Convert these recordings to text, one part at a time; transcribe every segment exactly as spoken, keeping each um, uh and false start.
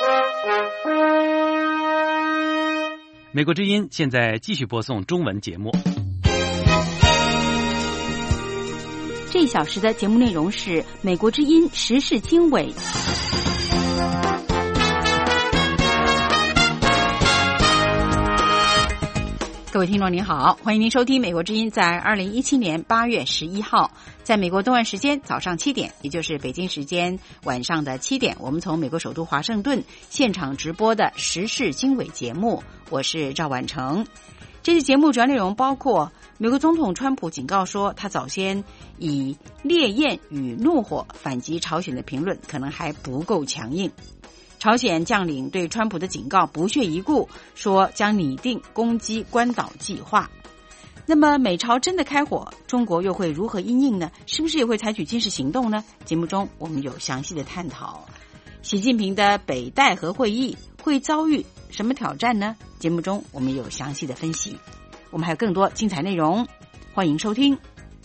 美国之音现在继续播送中文节目。 这一小时的节目内容是美国之音时事经纬。各位听众您好，欢迎您收听美国之音在二零一七年八月十一号，在美国东岸时间早上七点，也就是北京时间晚上的七点，我们从美国首都华盛顿现场直播的时事经纬节目，我是赵婉成。这期节目主要内容包括美国总统川普警告说，他早先以烈焰与怒火反击朝鲜的评论可能还不够强硬。朝鲜将领对川普的警告不屑一顾，说将拟定攻击关岛计划。那么美朝真的开火，中国又会如何因应呢？是不是也会采取军事行动呢？节目中我们有详细的探讨。习近平的北戴河会议会遭遇什么挑战呢？节目中我们有详细的分析。我们还有更多精彩内容，欢迎收听。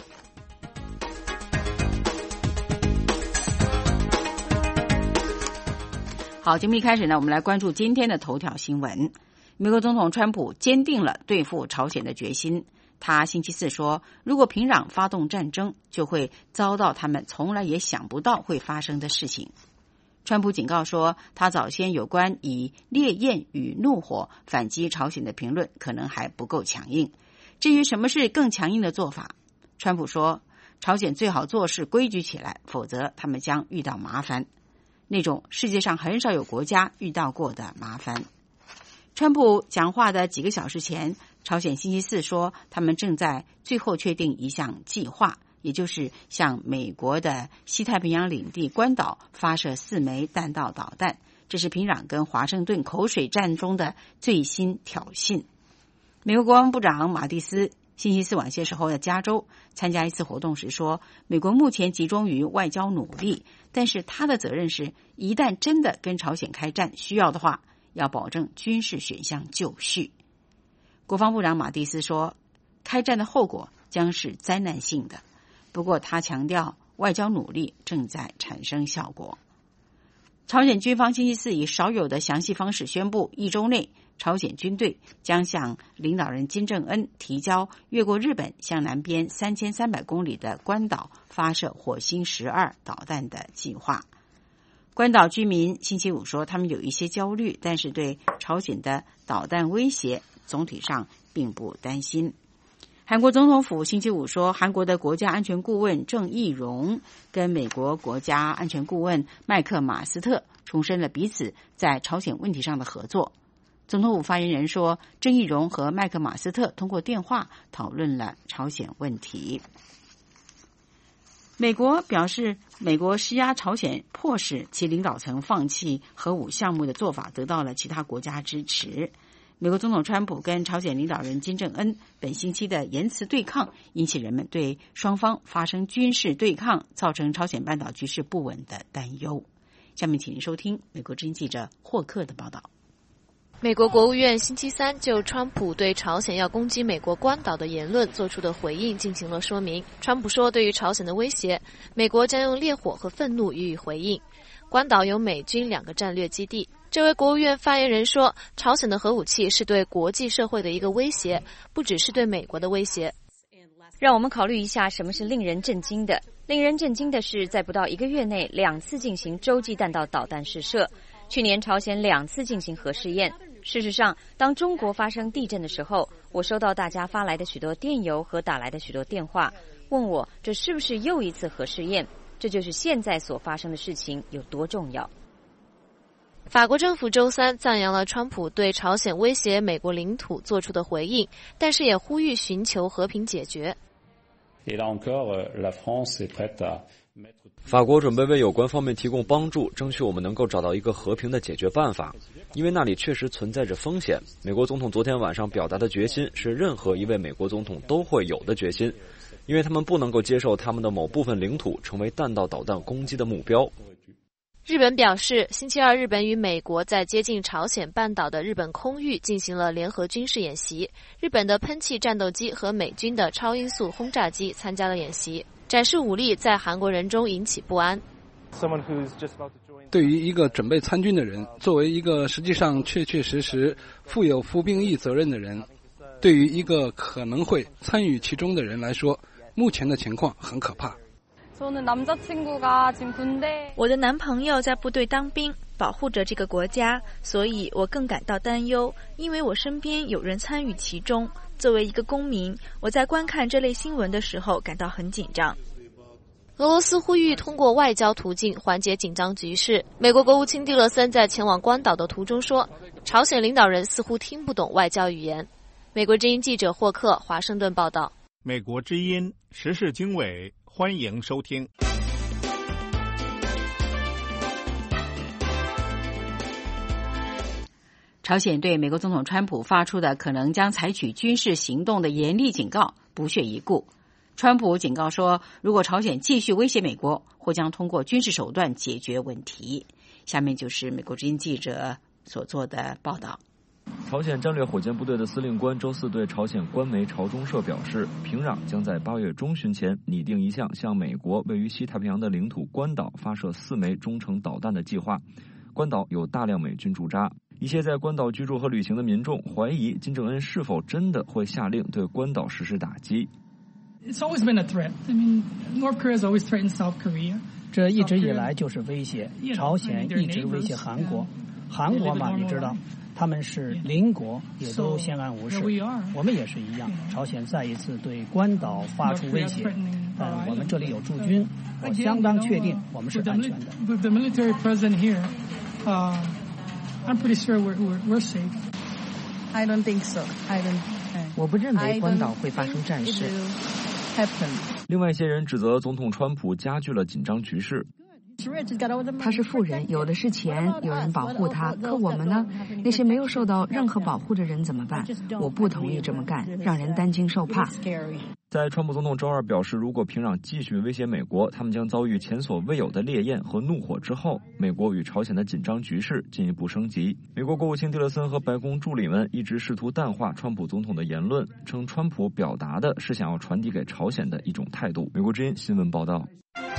好，节目一开始呢，我们来关注今天的头条新闻。美国总统川普坚定了对付朝鲜的决心。他星期四说，如果平壤发动战争，就会遭到他们从来也想不到会发生的事情。川普警告说，他早先有关以烈焰与怒火反击朝鲜的评论可能还不够强硬。至于什么是更强硬的做法，川普说，朝鲜最好做事规矩起来，否则他们将遇到麻烦。那种世界上很少有国家遇到过的麻烦。川普讲话的几个小时前，朝鲜星期四说，他们正在最后确定一项计划，也就是向美国的西太平洋领地关岛发射四枚弹道导弹。这是平壤跟华盛顿口水战中的最新挑衅。美国国防部长马蒂斯星期四晚些时候在加州参加一次活动时说，美国目前集中于外交努力，但是他的责任是，一旦真的跟朝鲜开战，需要的话，要保证军事选项就绪。国防部长马蒂斯说，开战的后果将是灾难性的，不过他强调外交努力正在产生效果。朝鲜军方星期四以少有的详细方式宣布，一周内朝鲜军队将向领导人金正恩提交越过日本向南边三千三百公里的关岛发射火星十二导弹的计划。关岛居民星期五说，他们有一些焦虑，但是对朝鲜的导弹威胁总体上并不担心。韩国总统府星期五说，韩国的国家安全顾问郑义溶跟美国国家安全顾问麦克马斯特重申了彼此在朝鲜问题上的合作。总统府发言人说，郑义溶和麦克马斯特通过电话讨论了朝鲜问题。美国表示，美国施压朝鲜迫使其领导层放弃核武项目的做法得到了其他国家支持。美国总统川普跟朝鲜领导人金正恩本星期的言辞对抗，引起人们对双方发生军事对抗，造成朝鲜半岛局势不稳的担忧。下面请您收听美国之音记者霍克的报道。 美国国务院星期三就川普对朝鲜要攻击美国关岛的言论做出的回应进行了说明。川普说，对于朝鲜的威胁，美国将用烈火和愤怒予以回应。关岛有美军两个战略基地。这位国务院发言人说，朝鲜的核武器是对国际社会的一个威胁，不只是对美国的威胁。 让我们考虑一下什么是令人震惊的。令人震惊的是，在不到一个月内两次进行洲际弹道导弹试射。去年朝鲜两次进行核试验。事实上，当中国发生地震的时候，我收到大家发来的许多电邮和打来的许多电话，问我这是不是又一次核试验。这就是现在所发生的事情有多重要。 法国政府周三赞扬了川普对朝鲜威胁美国领土做出的回应，但是也呼吁寻求和平解决。 法国准备为有关方面提供帮助，争取我们能够找到一个和平的解决办法，因为那里确实存在着风险。美国总统昨天晚上表达的决心是任何一位美国总统都会有的决心，因为他们不能够接受他们的某部分领土成为弹道导弹攻击的目标。 日本表示，星期二日本与美国在接近朝鲜半岛的日本空域进行了联合军事演习，日本的喷气战斗机和美军的超音速轰炸机参加了演习，展示武力在韩国人中引起不安。 对于一个准备参军的人，作为一个实际上确确实实负有服兵役责任的人，对于一个可能会参与其中的人来说，目前的情况很可怕。 我的男朋友在部队当兵，保护着这个国家，所以我更感到担忧，因为我身边有人参与其中。作为一个公民，我在观看这类新闻的时候感到很紧张。 俄罗斯呼吁通过外交途径缓解紧张局势。美国国务卿蒂勒森在前往关岛的途中说，朝鲜领导人似乎听不懂外交语言。美国之音记者霍克华盛顿报道。 美国之音时事经纬，欢迎收听。 朝鲜对美国总统川普发出的可能将采取军事行动的严厉警告不屑一顾。川普警告说，如果朝鲜继续威胁美国，或将通过军事手段解决问题。下面就是美国之音记者所做的报道。 朝鲜战略火箭部队的司令官周四对朝鲜官媒朝中社表示，平壤将在八月中旬前拟定一项向美国位于西太平洋的领土关岛发射四枚中程导弹的计划。关岛有大量美军驻扎，一些在关岛居住和旅行的民众怀疑金正恩是否真的会下令对关岛实施打击。 It's always been a threat. I mean, North Korea has always threatened South Korea. 这一直以来就是威胁，朝鲜一直威胁韩国。韩国嘛，你知道，他们是邻国，也都相安无事。我们也是一样。朝鲜再一次对关岛发出威胁，但我们这里有驻军，我相当确定我们是安全的。 With the military present here, uh, I'm pretty sure we're we're we're safe. I don't think so. I don't. 我不认为关岛会发生战事。 另外一些人指责总统川普加剧了紧张局势。 他是富人，有的是钱，有人保护他。可我们呢？那些没有受到任何保护的人怎么办？我不同意这么干，让人担惊受怕。 在川普总统周二表示，如果平壤继续威胁美国，他们将遭遇前所未有的烈焰和怒火之后，美国与朝鲜的紧张局势进一步升级。美国国务卿蒂勒森和白宫助理们一直试图淡化川普总统的言论，称川普表达的是想要传递给朝鲜的一种态度。美国之音新闻报道。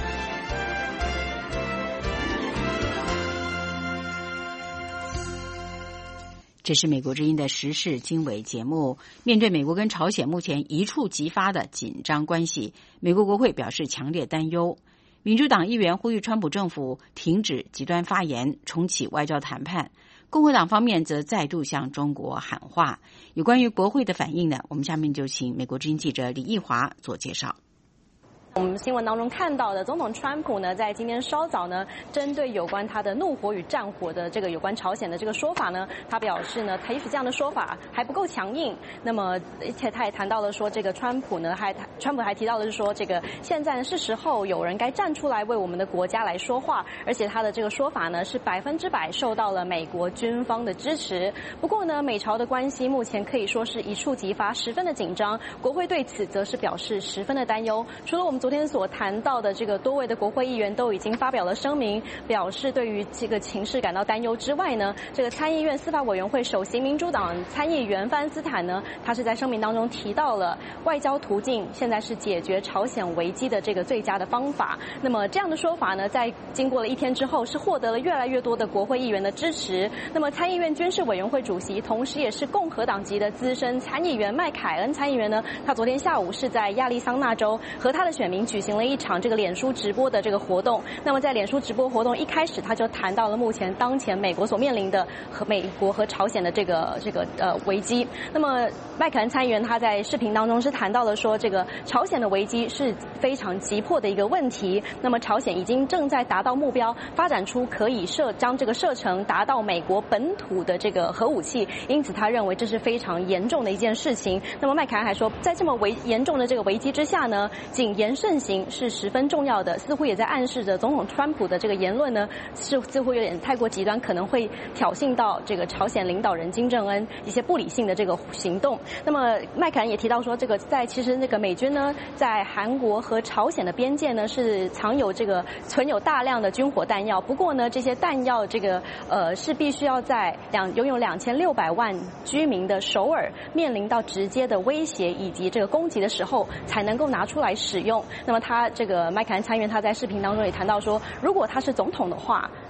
这是美国之音的时事经纬节目。面对美国跟朝鲜目前一触即发的紧张关系，美国国会表示强烈担忧。民主党议员呼吁川普政府停止极端发言，重启外交谈判。共和党方面则再度向中国喊话。有关于国会的反应呢，我们下面就请美国之音记者李义华做介绍。 我们新闻当中看到的，总统川普呢，在今天稍早呢，针对有关他的怒火与战火的这个有关朝鲜的这个说法呢，他表示呢，也许这样的说法还不够强硬。那么，而且他也谈到了说，这个川普呢，还川普还提到的是说，这个现在呢是时候有人该站出来为我们的国家来说话，而且他的这个说法呢是百分之百受到了美国军方的支持。不过呢，美朝的关系目前可以说是一触即发，十分的紧张。国会对此则是表示十分的担忧。除了我们昨天所谈到的这个多位的国会议员都已经发表了声明，表示对于这个情势感到担忧之外呢，这个参议院司法委员会首席民主党参议员范斯坦呢，他是在声明当中提到了外交途径现在是解决朝鲜危机的这个最佳的方法。那么这样的说法呢，在经过了一天之后，是获得了越来越多的国会议员的支持。那么参议院军事委员会主席，同时也是共和党籍的资深参议员麦凯恩参议员呢，他昨天下午是在亚利桑那州和他的选民举行了一场这个脸书直播的这个活动。那么在脸书直播活动一开始，他就谈到了目前当前美国所面临的和美国和朝鲜的这个这个呃危机。那么麦凯恩参议员他在视频当中是谈到了说，这个朝鲜的危机是非常急迫的一个问题。那么朝鲜已经正在达到目标，发展出可以射将这个射程达到美国本土的这个核武器，因此他认为这是非常严重的一件事情。那么麦凯恩还说，在这么危严重的这个危机之下呢，谨言慎行是十分重要的，似乎也在暗示着总统川普的这个言论呢，是似乎有点太过极端，可能会挑衅到这个朝鲜领导人金正恩一些不理性的这个行动。那么麦凯恩也提到说，这个在其实那个美军呢，在韩国和朝鲜的边界呢是藏有这个存有大量的军火弹药，不过呢这些弹药这个呃是必须要在两拥有两千六百万居民的首尔面临到直接的威胁以及这个攻击的时候才能够拿出来使用。那么他这个麦凯恩参议员他在视频当中也谈到说，如果他是总统的话，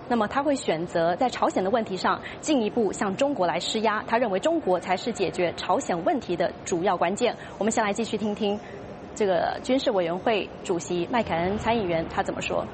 那么他会选择在朝鲜的问题上进一步向中国来施压。他认为中国才是解决朝鲜问题的主要关键。我们先来继续听听这个军事委员会主席麦凯恩参议员他怎么说。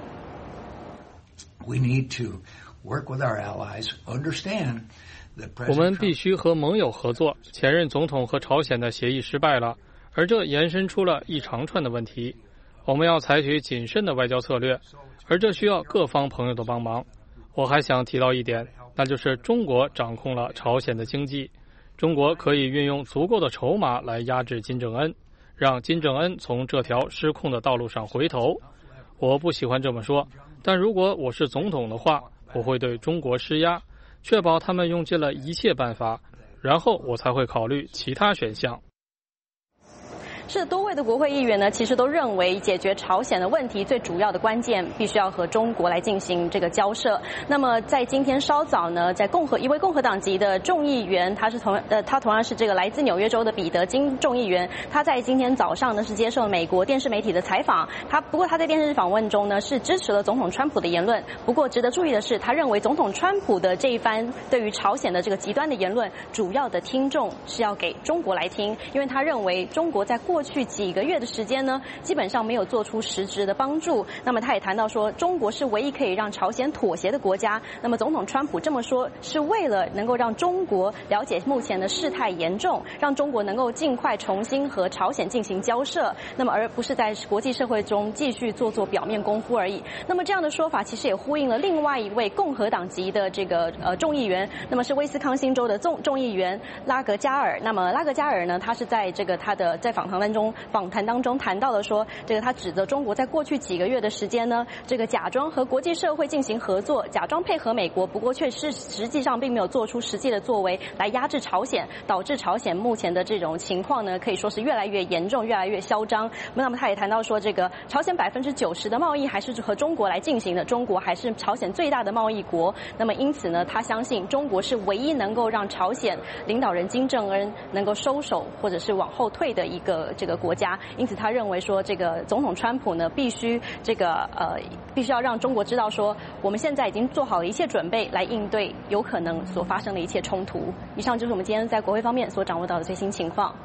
We need to work with our allies, understand that President 我们必须和盟友合作。前任总统和朝鲜的协议失败了，而这延伸出了一长串的问题。我们要采取谨慎的外交策略，而这需要各方朋友的帮忙。我还想提到一点，那就是中国掌控了朝鲜的经济。中国可以运用足够的筹码来压制金正恩，让金正恩从这条失控的道路上回头。我不喜欢这么说，但如果我是总统的话，我会对中国施压，确保他们用尽了一切办法，然后我才会考虑其他选项。 是多位的国会议员呢，其实都认为解决朝鲜的问题最主要的关键，必须要和中国来进行这个交涉。那么在今天稍早呢，在共和一位共和党籍的众议员，他是同呃他同样是这个来自纽约州的彼得金众议员，他在今天早上呢是接受美国电视媒体的采访。他不过他在电视访问中呢是支持了总统川普的言论。不过值得注意的是，他认为总统川普的这一番对于朝鲜的这个极端的言论，主要的听众是要给中国来听，因为他认为中国在过去几个月的时间呢，基本上没有做出实质的帮助。那么他也谈到说，中国是唯一可以让朝鲜妥协的国家。那么总统川普这么说，是为了能够让中国了解目前的事态严重，让中国能够尽快重新和朝鲜进行交涉，那么而不是在国际社会中继续做做表面功夫而已。那么这样的说法其实也呼应了另外一位共和党籍的这个呃众议员，那么是威斯康星州的众众议员拉格加尔。那么拉格加尔呢，他是在这个他的在访谈当中访谈当中谈到了说，这个他指责中国在过去几个月的时间呢，这个假装和国际社会进行合作，假装配合美国，不过却是实际上并没有做出实际的作为来压制朝鲜，导致朝鲜目前的这种情况呢，可以说是越来越严重，越来越嚣张。那么他也谈到说，这个朝鲜百分之九十的贸易还是和中国来进行的，中国还是朝鲜最大的贸易国。那么因此呢，他相信中国是唯一能够让朝鲜领导人金正恩能够收手或者是往后退的一个这个国家。因此他认为说，这个总统川普呢，必须这个呃，必须要让中国知道说，我们现在已经做好了一切准备来应对有可能所发生的一切冲突。以上就是我们今天在国会方面所掌握到的最新情况。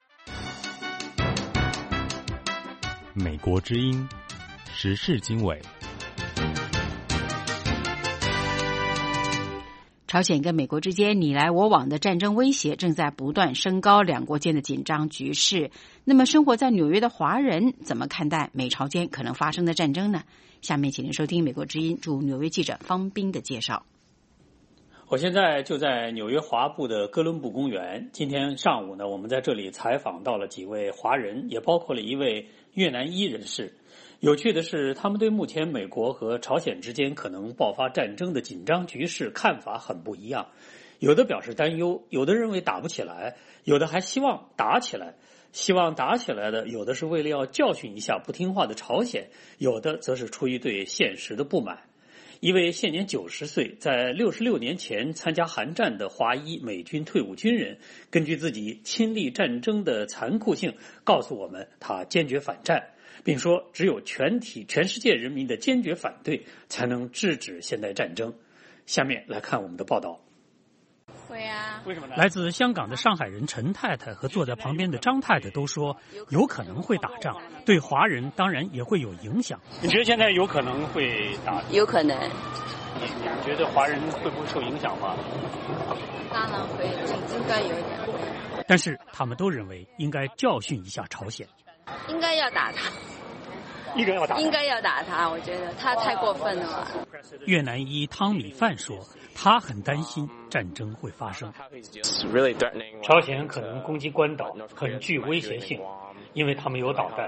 美国之音，时事经纬。 朝鲜跟美国之间你来我往的战争威胁正在不断升高两国间的紧张局势。那么生活在纽约的华人怎么看待美朝间可能发生的战争呢？下面请您收听美国之音驻纽约记者方斌的介绍。 我现在就在纽约华埠的哥伦布公园。今天上午呢，我们在这里采访到了几位华人，也包括了一位越南裔人士。有趣的是，他们对目前美国和朝鲜之间可能爆发战争的紧张局势看法很不一样。有的表示担忧，有的认为打不起来，有的还希望打起来。希望打起来的，有的是为了要教训一下不听话的朝鲜，有的则是出于对现实的不满。一位现年九十岁，在六十六年前参加韩战的华裔美军退伍军人，根据自己亲历战争的残酷性，告诉我们他坚决反战，并说只有全体全世界人民的坚决反对，才能制止现代战争。下面来看我们的报道。 会啊，为什么呢？ 来自香港的上海人陈太太和坐在旁边的张太太都说，有可能会打仗，对华人当然也会有影响。你觉得现在有可能会打？ 有可能。 你觉得华人会不会受影响吗？ 当然会，应该有点。 但是他们都认为应该教训一下朝鲜。 应该要打他。 应该要打他。 应该要打他，我觉得他太过分了吧。 越南裔汤米范说，他很担心战争会发生。朝鲜可能攻击关岛，很具威胁性，因为他们有导弹。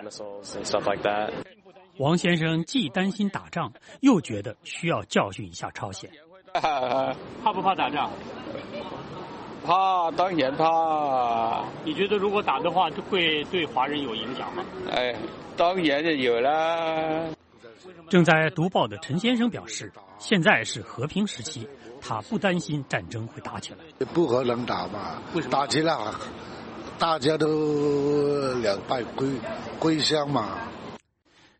王先生既担心打仗，又觉得需要教训一下朝鲜。怕不怕打仗？ 怕，当然怕。 你觉得如果打的话，会对华人有影响吗？ 哎，当然就有啦。 正在读报的陈先生表示，现在是和平时期，他不担心战争会打起来。 不可能打嘛，打起来大家都两败归归乡嘛。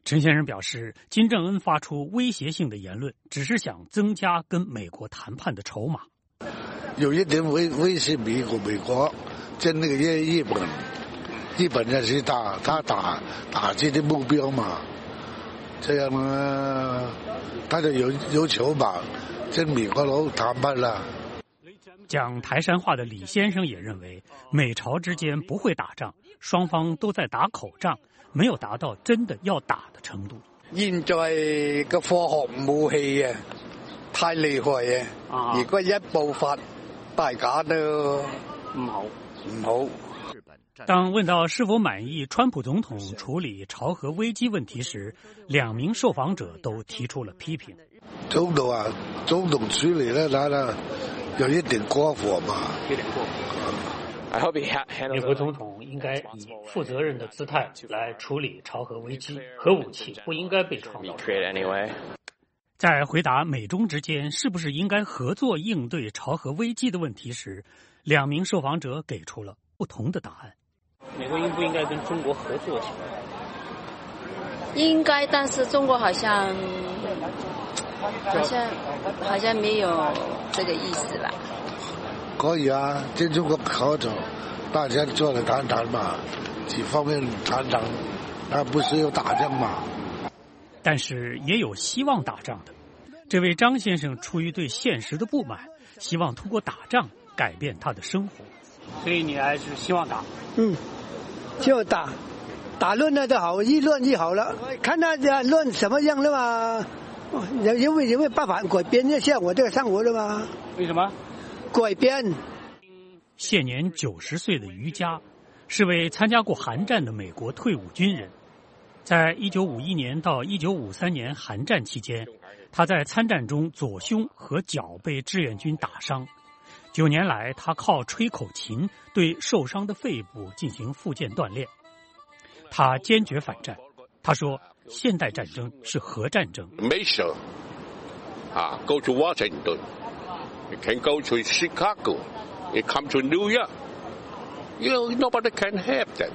陈先生表示，金正恩发出威胁性的言论，只是想增加跟美国谈判的筹码。 有一点威威胁美国，美国跟那个日日本，日本也是打他打打击的目标嘛，这样呢，他就有有求吧，跟美国佬谈判了。 讲台山话的李先生也认为，美朝之间不会打仗，双方都在打口仗，没有达到真的要打的程度。 現在嘅科學武器啊，太厲害啊！如果一爆發，大家都唔好唔好。 当问到是否满意川普总统处理朝核危机问题时，两名受访者都提出了批评。 总统啊，总统处理呢，他呢有一点过火嘛。 有点过火。美国总统应该以负责任的姿态来处理朝核危机，核武器不应该被创造出来。在回答美中之间是不是应该合作应对朝核危机的问题时，两名受访者给出了不同的答案。美国应不应该跟中国合作起来？ 应该，但是中国好像好像好像没有这个意思吧。 可以啊，跟中国合作，大家坐来谈谈嘛，几方面谈谈，而不是有打仗嘛。 但是也有希望打仗的。这位张先生出于对现实的不满，希望通过打仗改变他的生活。所以你还是希望打？ 嗯，就打，打论了就好，一论就好了。看他论什么样的嘛，因为因为办法改变一下我这个生活的嘛。 为什么？ 改变。 现年九十岁的于佳，是位参加过韩战的美国退伍军人。在一九五一年到一九五三年韩战期间，他在参战中左胸和脚被志愿军打伤。九年来，他靠吹口琴对受伤的肺部进行复健锻炼。他坚决反战。他说：“现代战争是核战争。” Measure, ah, go to Washington. You can go to Chicago. You come to New York. You know, nobody can have that.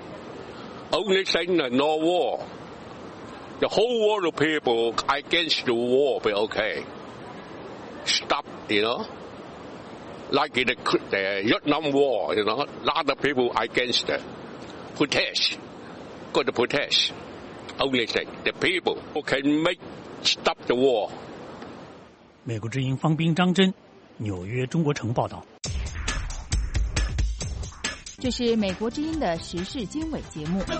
Only thing, no war. The whole world of people against the war, but okay. Stop, you know. Like in the, the Vietnam War, you know, a lot of people against the protest. Go to protest. Only thing, the people who can make stop the war. 美国之音方斌、张真，纽约中国城报道。 这是美国之音的时事经纬节目。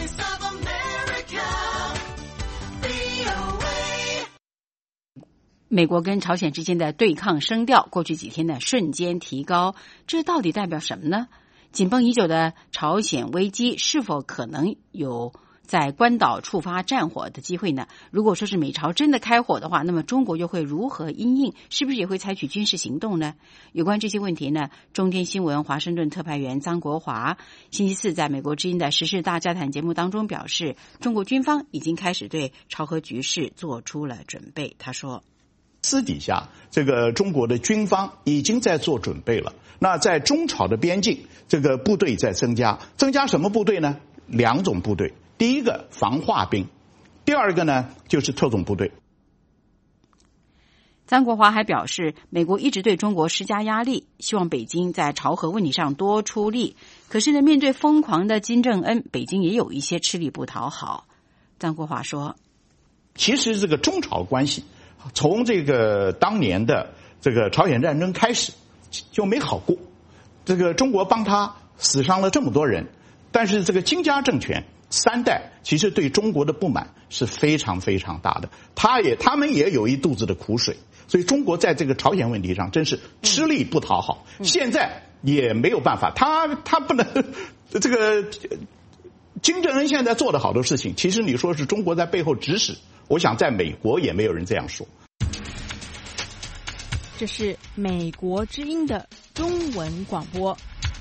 美国跟朝鲜之间的对抗声调，过去几天呢瞬间提高，这到底代表什么呢？紧绷已久的朝鲜危机是否可能有在关岛触发战火的机会呢？如果说是美朝真的开火的话，那么中国又会如何因应？是不是也会采取军事行动呢？有关这些问题呢，中天新闻华盛顿特派员张国华星期四在美国之音的时事大家谈节目当中表示，中国军方已经开始对朝核局势做出了准备。他说， 私底下这个中国的军方已经在做准备了。那在中朝的边境，这个部队在增加，增加什么部队呢？两种部队。第一个防化兵，第二个呢就是特种部队。 张国华还表示，美国一直对中国施加压力，希望北京在朝核问题上多出力。可是呢，面对疯狂的金正恩，北京也有一些吃力不讨好。张国华说， 其实这个中朝关系从这个当年的这个朝鲜战争开始就没好过，这个中国帮他死伤了这么多人，但是这个金家政权三代其实对中国的不满是非常非常大的，他也他们也有一肚子的苦水，所以中国在这个朝鲜问题上真是吃力不讨好，嗯、现在也没有办法，他他不能这个金正恩现在做的好多事情，其实你说是中国在背后指使，我想在美国也没有人这样说。 这是美国之音的中文广播。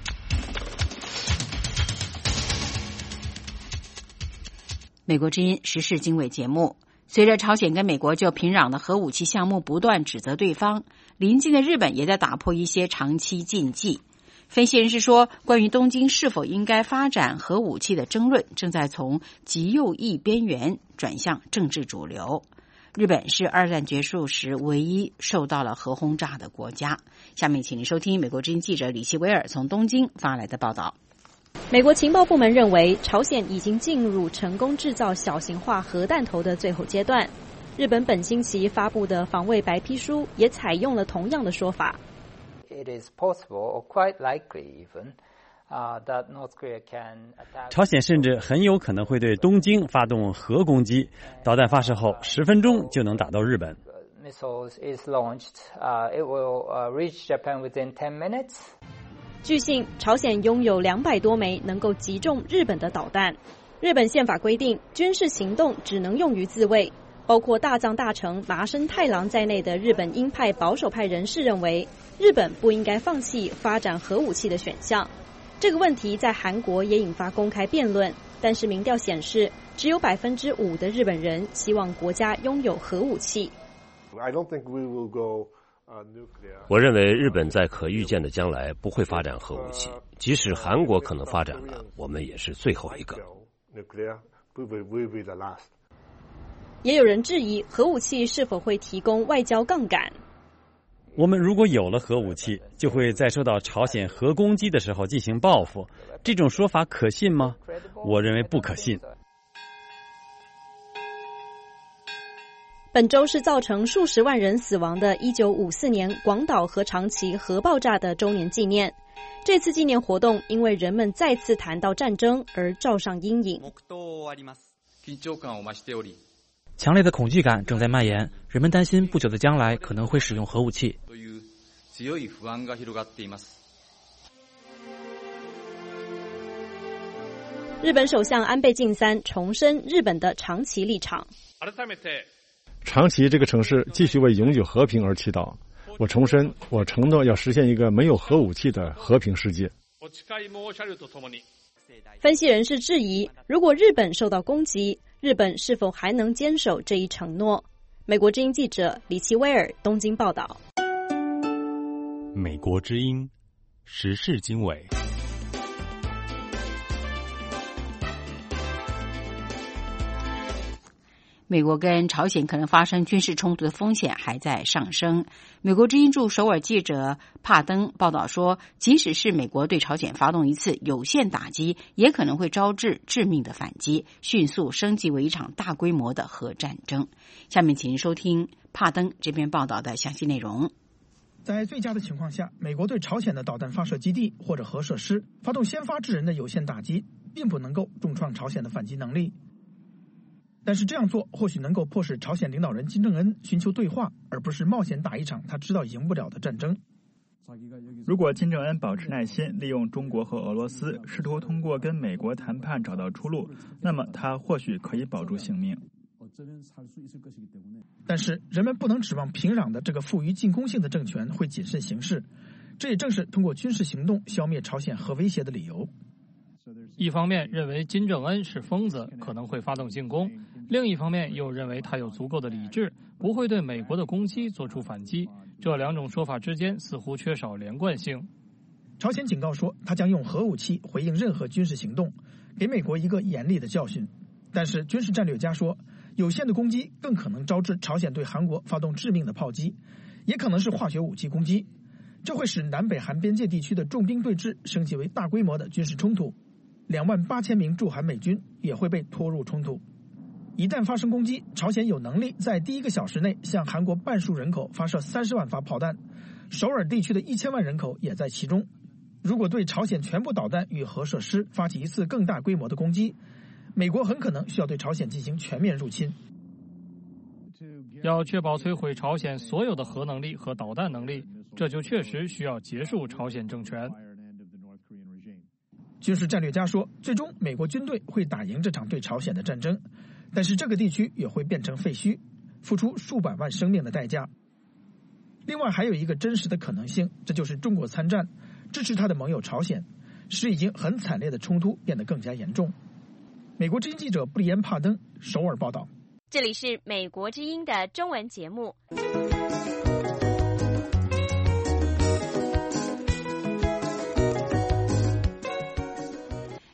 美国之音时事经纬节目，随着朝鲜跟美国就平壤的核武器项目不断指责对方，邻近的日本也在打破一些长期禁忌。 分析人士说，关于东京是否应该发展核武器的争论正在从极右翼边缘转向政治主流。日本是二战结束时唯一受到了核轰炸的国家。下面请您收听美国之音记者李奇威尔从东京发来的报道。 美国情报部门认为，朝鲜已经进入成功制造小型化核弹头的最后阶段。日本本星期发布的防卫白皮书也采用了同样的说法。 It is possible, or quite likely even, uh, that North Korea can attack. 朝鲜甚至很有可能会对东京发动核攻击，导弹发射后十分钟就能打到日本。 Missiles is launched, uh, it will uh, reach Japan within ten minutes. 据悉，朝鲜拥有两百多枚能够击中日本的导弹。日本宪法规定，军事行动只能用于自卫。包括大藏大臣麻生太郎在内的日本鹰派保守派人士认为，日本不应该放弃发展核武器的选项。这个问题在韩国也引发公开辩论，但是民调显示，只有百分之五的日本人希望国家拥有核武器。 我认为日本在可预见的将来不会发展核武器，即使韩国可能发展了，我们也是最后一个。 也有人质疑核武器是否会提供外交杠杆。 我们如果有了核武器，就会在受到朝鲜核攻击的时候进行报复。这种说法可信吗？我认为不可信。 本周是造成数十万人死亡的一九五四年广岛核长崎核爆炸的周年纪念。这次纪念活动因为人们再次谈到战争而罩上阴影。 强烈的恐惧感正在蔓延，人们担心不久的将来可能会使用核武器。 日本首相安倍晋三重申日本的长期立场。 长崎这个城市继续为永久和平而祈祷。我重申，我承诺要实现一个没有核武器的和平世界。 分析人士质疑，如果日本受到攻击，日本是否还能坚守这一承诺？美国之音记者李奇威尔东京报道。 美国之音时事经纬。 美国跟朝鲜可能发生军事冲突的风险还在上升。美国之音驻首尔记者帕登报道说，即使是美国对朝鲜发动一次有限打击，也可能会招致致命的反击，迅速升级为一场大规模的核战争。下面请您收听帕登这篇报道的详细内容。 在最佳的情况下，美国对朝鲜的导弹发射基地或者核设施发动先发制人的有限打击，并不能够重创朝鲜的反击能力。但是这样做或许能够迫使朝鲜领导人金正恩寻求对话，而不是冒险打一场他知道赢不了的战争。 如果金正恩保持耐心，利用中国和俄罗斯，试图通过跟美国谈判找到出路，那么他或许可以保住性命。 但是人们不能指望平壤的这个富于进攻性的政权会谨慎行事，这也正是通过军事行动消灭朝鲜核威胁的理由。 一方面认为金正恩是疯子，可能会发动进攻，另一方面又认为他有足够的理智，不会对美国的攻击做出反击。这两种说法之间似乎缺少连贯性。 朝鲜警告说，他将用核武器回应任何军事行动，给美国一个严厉的教训。但是军事战略家说，有限的攻击更可能招致朝鲜对韩国发动致命的炮击，也可能是化学武器攻击，这会使南北韩边界地区的重兵对峙升级为大规模的军事冲突。两万八千名驻韩美军也会被拖入冲突。一旦发生攻击，朝鲜有能力在第一个小时内向韩国半数人口发射三十万发炮弹，首尔地区的一千万人口也在其中。如果对朝鲜全部导弹与核设施发起一次更大规模的攻击，美国很可能需要对朝鲜进行全面入侵。 要确保摧毁朝鲜所有的核能力和导弹能力，这就确实需要结束朝鲜政权。 军事战略家说，最终美国军队会打赢这场对朝鲜的战争，但是这个地区也会变成废墟，付出数百万生命的代价。另外还有一个真实的可能性，这就是中国参战，支持他的盟友朝鲜，使已经很惨烈的冲突变得更加严重。美国之音记者布里安·帕登首尔报道。 这里是美国之音的中文节目。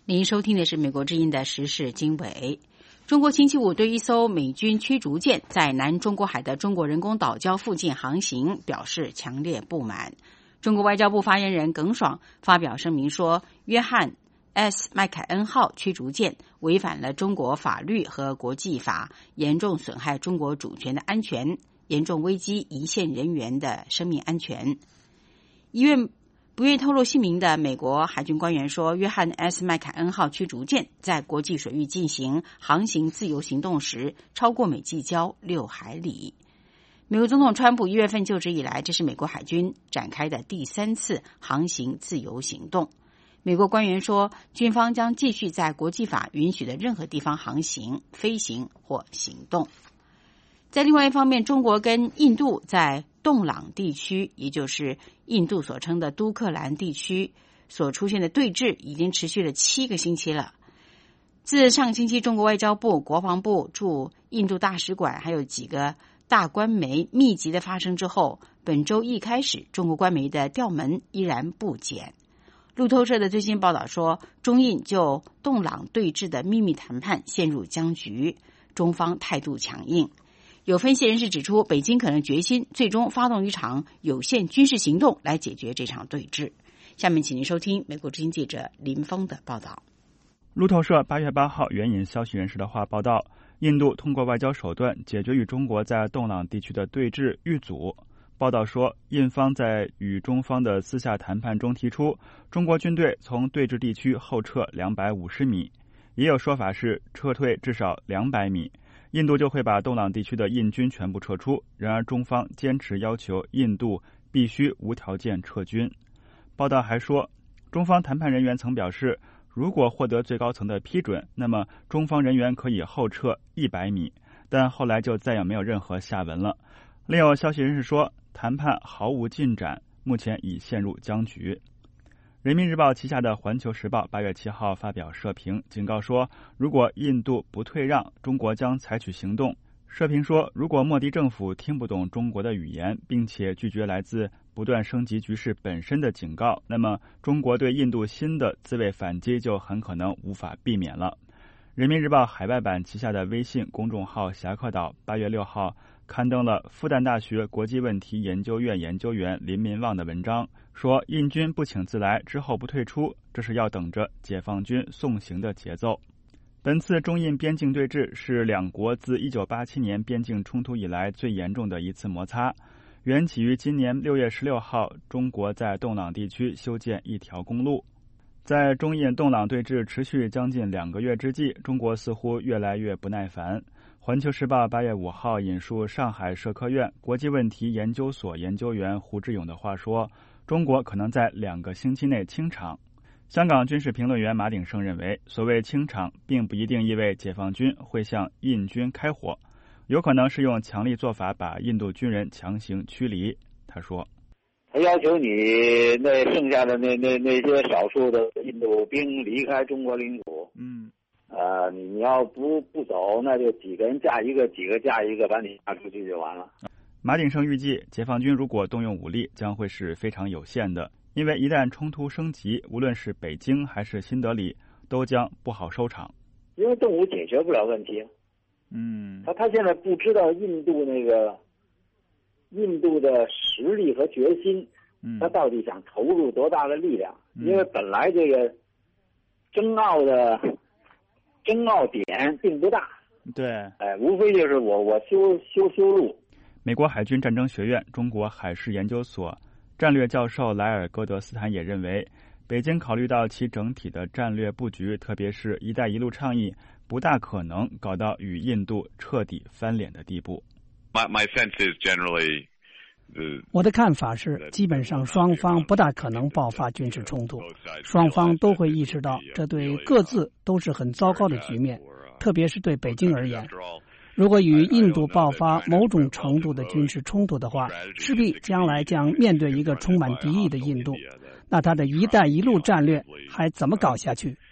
您收听的是美国之音的时事经纬。中国星期五对一艘美军驱逐舰在南中国海的中国人工岛礁附近航行表示强烈不满。中国外交部发言人耿爽发表声明说，约翰 S 麦凯恩号驱逐舰违反了中国法律和国际法，严重损害中国主权的安全，严重危及一线人员的生命安全。一位不愿透露姓名的美国海军官员说，约翰 S 麦凯恩号驱逐舰在国际水域进行航行自由行动时超过美济礁六海里。美国总统川普一月份就职以来，这是美国海军展开的第三次航行自由行动。美国官员说，军方将继续在国际法允许的任何地方航行、飞行或行动。在另外一方面，中国跟印度在洞朗地区，也就是印度所称的都克兰地区所出现的对峙已经持续了七个星期了。自上个星期中国外交部、国防部驻印度大使馆还有几个大官媒密集的发生之后，本周一开始，中国官媒的调门依然不减。路透社的最新报道说，中印就洞朗对峙的秘密谈判陷入僵局，中方态度强硬。有分析人士指出，北京可能决心最终发动一场有限军事行动来解决这场对峙。下面请您收听美国之音记者林峰的报道。 路透社八月八号援引消息人士的话报道，印度通过外交手段解决与中国在洞朗地区的对峙遇阻。报道说，印方在与中方的私下谈判中提出，中国军队从对峙地区后撤两百五十米，也有说法是撤退至少两百米，印度就会把洞朗地区的印军全部撤出。然而中方坚持要求印度必须无条件撤军。报道还说，中方谈判人员曾表示，如果获得最高层的批准，那么中方人员可以后撤一百米，但后来就再也没有任何下文了。另有消息人士说，谈判毫无进展，目前已陷入僵局。人民日报旗下的环球时报八月七号发表社评，警告说，如果印度不退让，中国将采取行动。社评说，如果莫迪政府听不懂中国的语言，并且拒绝来自不断升级局势本身的警告，那么中国对印度新的自卫反击就很可能无法避免了。人民日报海外版旗下的微信公众号侠客岛八月六号刊登了复旦大学国际问题研究院研究员林民旺的文章，说印军不请自来之后不退出，这是要等着解放军送行的节奏。本次中印边境对峙是两国自一九八七年边境冲突以来最严重的一次摩擦，缘起于今年六月十六号，中国在洞朗地区修建一条公路。在中印洞朗对峙持续将近两个月之际，中国似乎越来越不耐烦。环球时报八月五号引述上海社科院国际问题研究所研究员胡志勇的话说，中国可能在两个星期内清场。香港军事评论员马鼎盛认为，所谓清场并不一定意味解放军会向印军开火，有可能是用强力做法把印度军人强行驱离。他说， 他要求你那剩下的那那那些少数的印度兵离开中国领土， 嗯， 呃，你要不不走，那就几个人架一个，几个架一个，把你架出去就完了。 马鼎盛预计，解放军如果动用武力，将会是非常有限的，因为一旦冲突升级，无论是北京还是新德里，都将不好收场。 因为动武解决不了问题。 嗯， 他他现在不知道印度那个印度的实力和决心， 嗯， 他到底想投入多大的力量？嗯、因为本来这个争拗的争拗点并不大。 对， 哎，无非就是我我修修修路。 美国海军战争学院中国海事研究所战略教授莱尔戈德斯坦也认为，北京考虑到其整体的战略布局，特别是一带一路倡议，不大可能搞到与印度彻底翻脸的地步。 My, my sense is generally the... 我的看法是，基本上双方不大可能爆发军事冲突，双方都会意识到这对各自都是很糟糕的局面，特别是对北京而言。如果与印度爆发某种程度的军事冲突的话，势必将来将面对一个充满敌意的印度，那他的一带一路战略还怎么搞下去？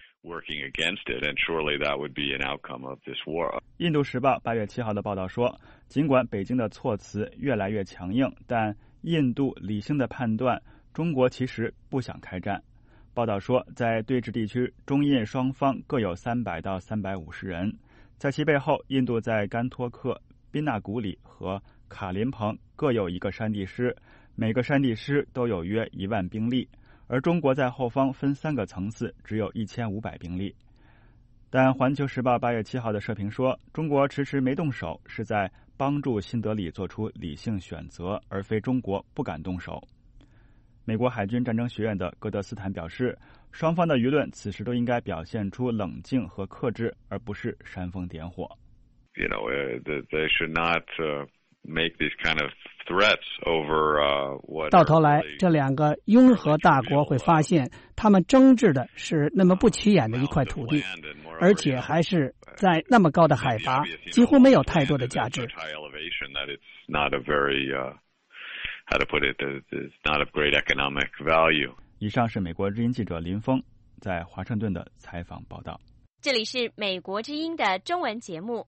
印度时报八月七号的报道说，尽管北京的措辞越来越强硬，但印度理性的判断，中国其实不想开战。 报道说，在对峙地区，中印双方各有三百到三百五十人。在其背后，印度在甘托克、宾纳古里和卡林彭各有一个山地师，每个山地师都有约一万兵力，而中国在后方分三个层次，只有一千五百兵力。但《环球时报》八月七号的社评说，中国迟迟没动手，是在帮助新德里做出理性选择，而非中国不敢动手。美国海军战争学院的戈德斯坦表示，双方的舆论此时都应该表现出冷静和克制，而不是煽风点火。 You know, they should not make these kind of threats over what. 到头来，这两个拥核大国会发现，他们争执的是那么不起眼的一块土地，而且还是在那么高的海拔，几乎没有太多的价值。 How to put it? It's not of great economic value. 以上是美国之音记者林峰在华盛顿的采访报道。 这里是美国之音的中文节目。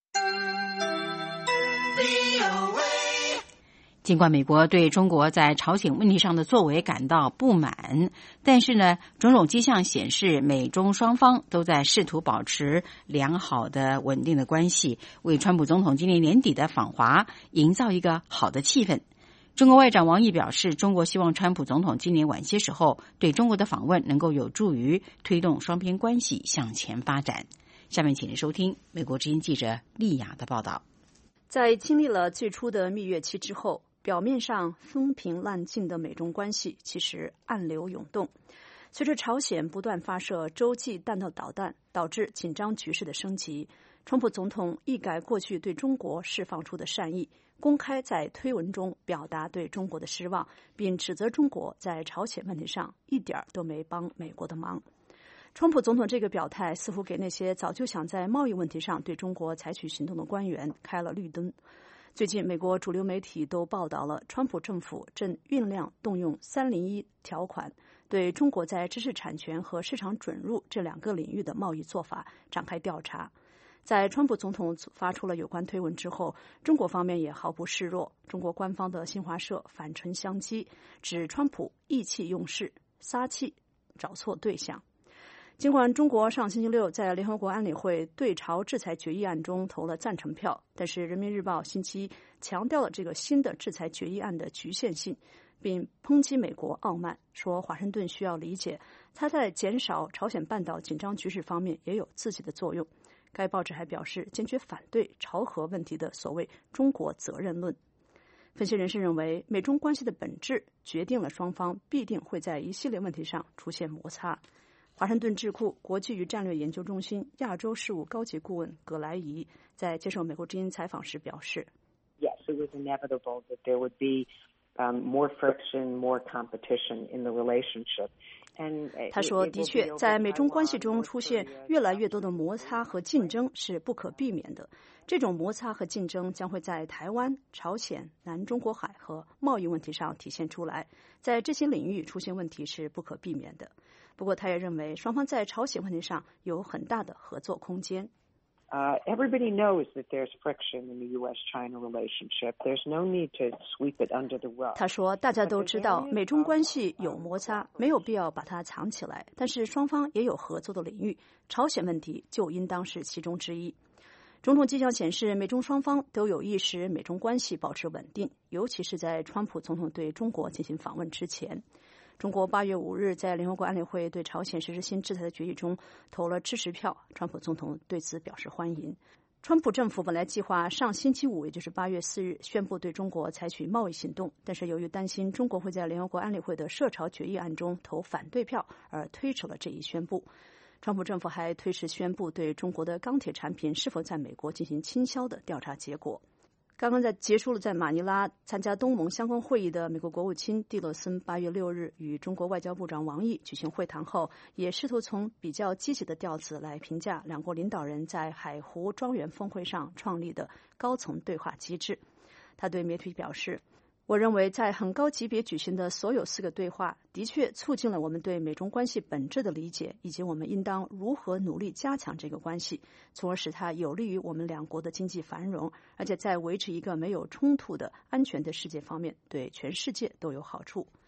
尽管美国对中国在朝鲜问题上的作为感到不满，但是呢，种种迹象显示，美中双方都在试图保持良好的稳定的关系，为川普总统今年年底的访华营造一个好的气氛。中国外长王毅表示，中国希望川普总统今年晚些时候对中国的访问能够有助于推动双边关系向前发展。下面请您收听美国之音记者丽雅的报道。 在经历了最初的蜜月期之后，表面上风平浪静的美中关系其实暗流涌动。随着朝鲜不断发射洲际弹道导弹，导致紧张局势的升级，川普总统一改过去对中国释放出的善意，公开在推文中表达对中国的失望，并指责中国在朝鲜问题上一点都没帮美国的忙。川普总统这个表态似乎给那些早就想在贸易问题上对中国采取行动的官员开了绿灯。最近美国主流媒体都报道了川普政府正酝酿动用三零一条款，对中国在知识产权和市场准入这两个领域的贸易做法展开调查。在川普总统发出了有关推文之后，中国方面也毫不示弱。中国官方的新华社反唇相讥，指川普意气用事，撒气找错对象。尽管中国上星期六在联合国安理会对朝制裁决议案中投了赞成票，但是人民日报星期一强调了这个新的制裁决议案的局限性，并抨击美国傲慢，说华盛顿需要理解它在减少朝鲜半岛紧张局势方面也有自己的作用。该报纸还表示坚决反对朝核问题的所谓中国责任论。分析人士认为，美中关系的本质决定了双方必定会在一系列问题上出现摩擦。华盛顿智库国际与战略研究中心亚洲事务高级顾问葛莱仪在接受美国之音采访时表示 Yes, it was inevitable that there would be um, more friction, more competition in the relationship. 他说，的确，在美中关系中出现越来越多的摩擦和竞争是不可避免的。这种摩擦和竞争将会在台湾、朝鲜、南中国海和贸易问题上体现出来，在这些领域出现问题是不可避免的。不过，他也认为双方在朝鲜问题上有很大的合作空间。 Uh, everybody knows that there's friction in the U S China relationship. There's no need to sweep it under the rug. 他说，大家都知道美中关系有摩擦，没有必要把它藏起来，但是双方也有合作的领域，朝鲜问题就应当是其中之一。种种迹象显示，美中双方都有意使美中关系保持稳定，尤其是在川普总统对中国进行访问之前。中国八月五日在联合国安理会对朝鲜实施新制裁的决议中投了支持票，川普总统对此表示欢迎。川普政府本来计划上星期五，也就是八月四日宣布对中国采取贸易行动，但是由于担心中国会在联合国安理会的涉朝决议案中投反对票，而推迟了这一宣布。川普政府还推迟宣布对中国的钢铁产品是否在美国进行倾销的调查结果。刚刚在结束了在马尼拉参加东盟相关会议的美国国务卿蒂勒森八月六日与中国外交部长王毅举行会谈后，也试图从比较积极的调子来评价两国领导人在海湖庄园峰会上创立的高层对话机制。他对媒体表示，我认为在很高级别举行的所有四个对话的确促进了我们对美中关系本质的理解，以及我们应当如何努力加强这个关系，从而使它有利于我们两国的经济繁荣，而且在维持一个没有冲突的安全的世界方面对全世界都有好处。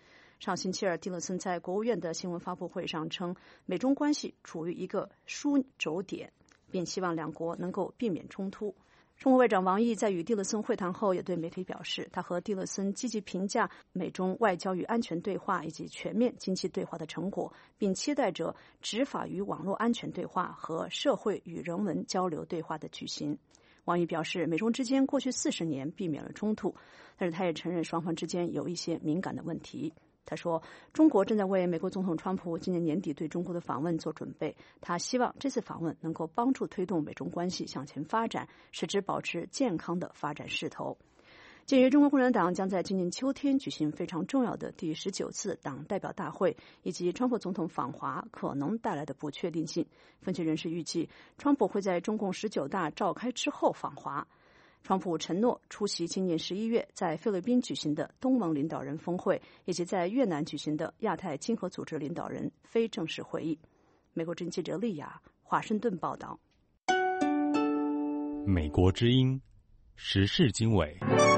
上星期二，蒂勒森在国务院的新闻发布会上称，美中关系处于一个枢轴点，并希望两国能够避免冲突。中国外长王毅在与蒂勒森会谈后，也对媒体表示，他和蒂勒森积极评价美中外交与安全对话以及全面经济对话的成果，并期待着执法与网络安全对话和社会与人文交流对话的举行。王毅表示，美中之间过去四十年避免了冲突，但是他也承认双方之间有一些敏感的问题。他说，中国正在为美国总统川普今年年底对中国的访问做准备，他希望这次访问能够帮助推动美中关系向前发展，使之保持健康的发展势头。鉴于中国共产党将在今年秋天举行非常重要的第十九次党代表大会，以及川普总统访华可能带来的不确定性，分析人士预计，川普会在中共十九大召开之后访华。川普承诺出席今年十一月在菲律宾举行的东盟领导人峰会，以及在越南举行的亚太经合组织领导人非正式会议。美国之音记者丽雅，华盛顿报道。 美国之音时事经纬。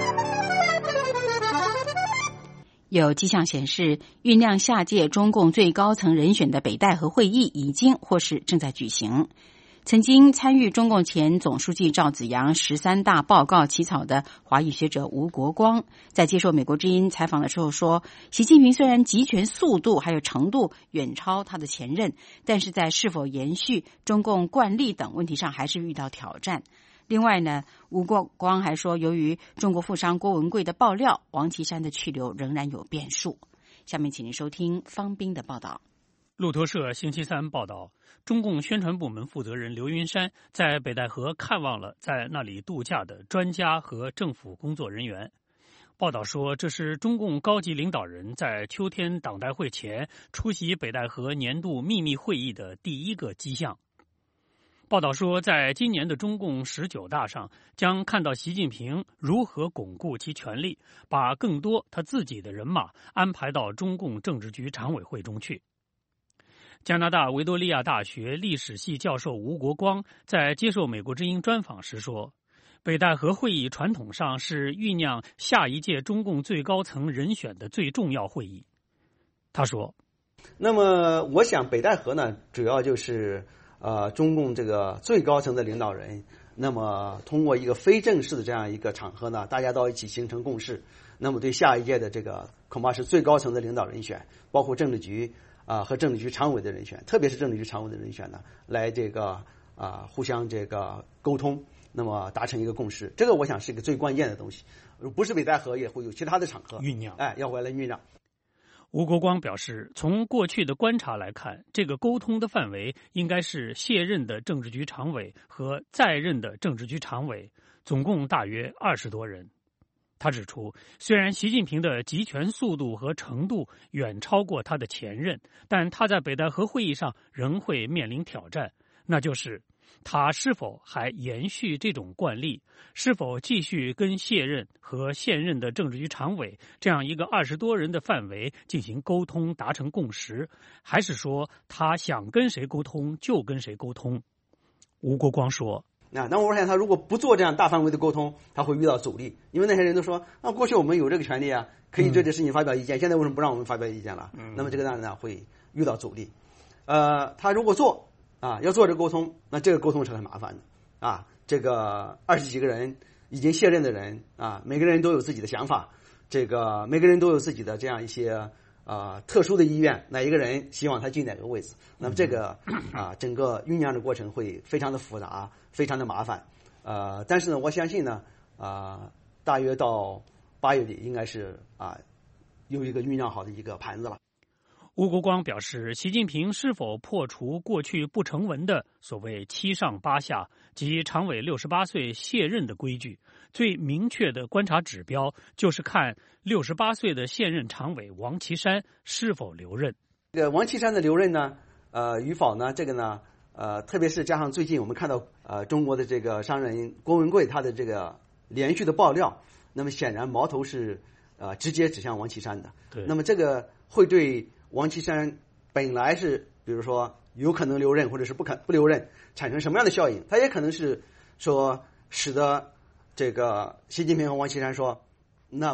有迹象显示，酝酿下届中共最高层人选的北戴河会议已经或是正在举行。曾经参与中共前总书记赵紫阳十三大报告起草的华裔学者吴国光，在接受美国之音采访的时候说，习近平虽然集权速度还有程度远超他的前任，但是在是否延续中共惯例等问题上还是遇到挑战。另外呢，吴国光还说，由于中国富商郭文贵的爆料，王岐山的去留仍然有变数。下面请您收听方斌的报道。 路透社星期三报道，中共宣传部门负责人刘云山在北戴河看望了在那里度假的专家和政府工作人员。报道说，这是中共高级领导人在秋天党代会前出席北戴河年度秘密会议的第一个迹象。报道说，在今年的中共十九大上，将看到习近平如何巩固其权力，把更多他自己的人马安排到中共政治局常委会中去。加拿大维多利亚大学历史系教授吴国光在接受美国之音专访时说，北戴河会议传统上是酝酿下一届中共最高层人选的最重要会议。他说， 那么我想北戴河呢，主要就是呃中共这个最高层的领导人，那么通过一个非正式的这样一个场合呢，大家到一起形成共识，那么对下一届的这个恐怕是最高层的领导人选，包括政治局啊、呃、和政治局常委的人选，特别是政治局常委的人选呢，来这个啊、呃、互相这个沟通，那么达成一个共识。这个我想是一个最关键的东西，不是北戴河也会有其他的场合酝酿， 哎，要回来酝酿。 吴国光表示，从过去的观察来看，这个沟通的范围应该是卸任的政治局常委和在任的政治局常委，总共大约二十多人。他指出，虽然习近平的集权速度和程度远超过他的前任，但他在北戴河会议上仍会面临挑战，那就是他是否还延续这种惯例，是否继续跟卸任和现任的政治局常委这样一个二十多人的范围进行沟通达成共识，还是说他想跟谁沟通就跟谁沟通。吴国光说， 啊，那我想他如果不做这样大范围的沟通，他会遇到阻力，因为那些人都说，那过去我们有这个权利啊，可以对这事情发表意见，嗯、现在为什么不让我们发表意见了？嗯、那么这个当然呢会遇到阻力。呃，他如果做啊，要做这个沟通，那这个沟通是很麻烦的啊。这个二十几个人已经卸任的人啊，每个人都有自己的想法，这个每个人都有自己的这样一些啊特殊的意愿，哪一个人希望他进哪个位置，那么这个啊整个酝酿的过程会非常的复杂，非常的麻烦。呃，但是呢，我相信呢，啊，大约到八月底应该是啊有一个酝酿好的一个盘子了。 吴国光表示，习近平是否破除过去不成文的所谓七上八下及常委六十八岁卸任的规矩，最明确的观察指标就是看六十八岁的现任常委王岐山是否留任。 这个王岐山的留任呢，呃，与否呢？这个呢，呃，特别是加上最近我们看到呃中国的这个商人郭文贵他的这个连续的爆料，那么显然矛头是呃直接指向王岐山的。 对， 那么这个会对王岐山本来是比如说有可能留任或者是不可不留任产生什么样的效应？它也可能是说使得这个习近平和王岐山说，那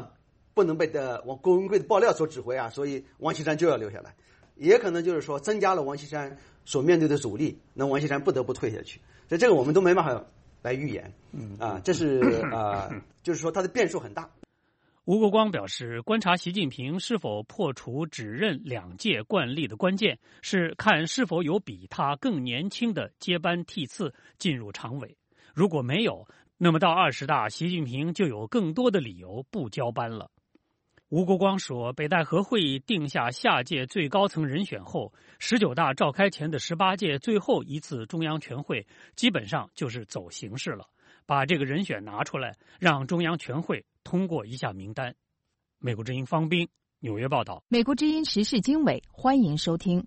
不能被的王郭文贵的爆料所指挥啊，所以王岐山就要留下来。也可能就是说增加了王岐山所面对的阻力，那王岐山不得不退下去。所以这个我们都没办法来预言，嗯啊，这是啊、呃，就是说它的变数很大。 吴国光表示，观察习近平是否破除只任两届惯例的关键是看是否有比他更年轻的接班替次进入常委。如果没有，那么到二十大，习近平就有更多的理由不交班了。吴国光说，北戴河会议定下下届最高层人选后，十九大召开前的十八届最后一次中央全会基本上就是走形式了，把这个人选拿出来，让中央全会通过一下名单。美国之音方斌纽约报道。 美国之音时事经纬，欢迎收听。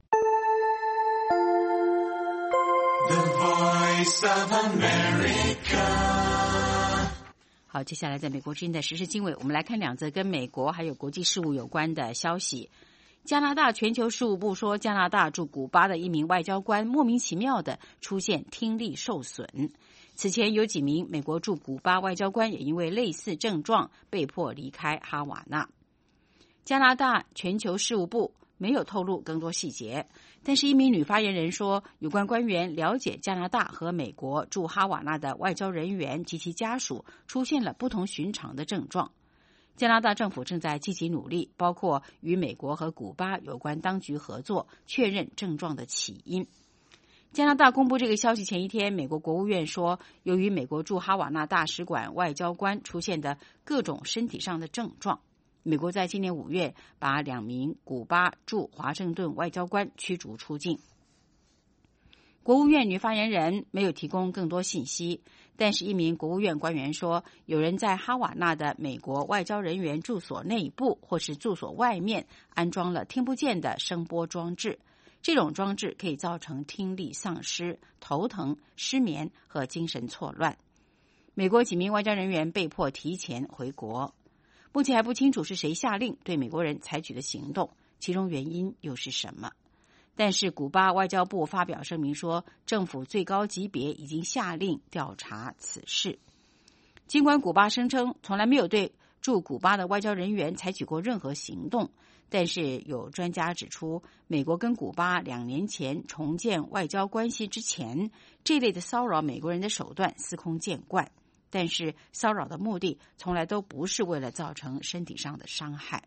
The Voice of America。 好，接下来在美国之音的时事经纬，我们来看两则跟美国还有国际事务有关的消息。加拿大全球事务部说，加拿大驻古巴的一名外交官莫名其妙的出现听力受损。此前有几名美国驻古巴外交官也因为类似症状被迫离开哈瓦那。加拿大全球事务部没有透露更多细节，但是一名女发言人说，有关官员了解加拿大和美国驻哈瓦那的外交人员及其家属出现了不同寻常的症状。加拿大政府正在积极努力，包括与美国和古巴有关当局合作，确认症状的起因。加拿大公布这个消息前一天，美国国务院说，由于美国驻哈瓦那大使馆外交官出现的各种身体上的症状，美国在今年五月把两名古巴驻华盛顿外交官驱逐出境。国务院女发言人没有提供更多信息，但是一名国务院官员说，有人在哈瓦那的美国外交人员住所内部或是住所外面安装了听不见的声波装置，这种装置可以造成听力丧失、头疼、失眠和精神错乱。美国几名外交人员被迫提前回国。目前还不清楚是谁下令对美国人采取的行动，其中原因又是什么。但是古巴外交部发表声明说，政府最高级别已经下令调查此事。尽管古巴声称从来没有对驻古巴的外交人员采取过任何行动，但是有专家指出，美国跟古巴两年前重建外交关系之前，这类的骚扰美国人的手段司空见惯，但是骚扰的目的从来都不是为了造成身体上的伤害。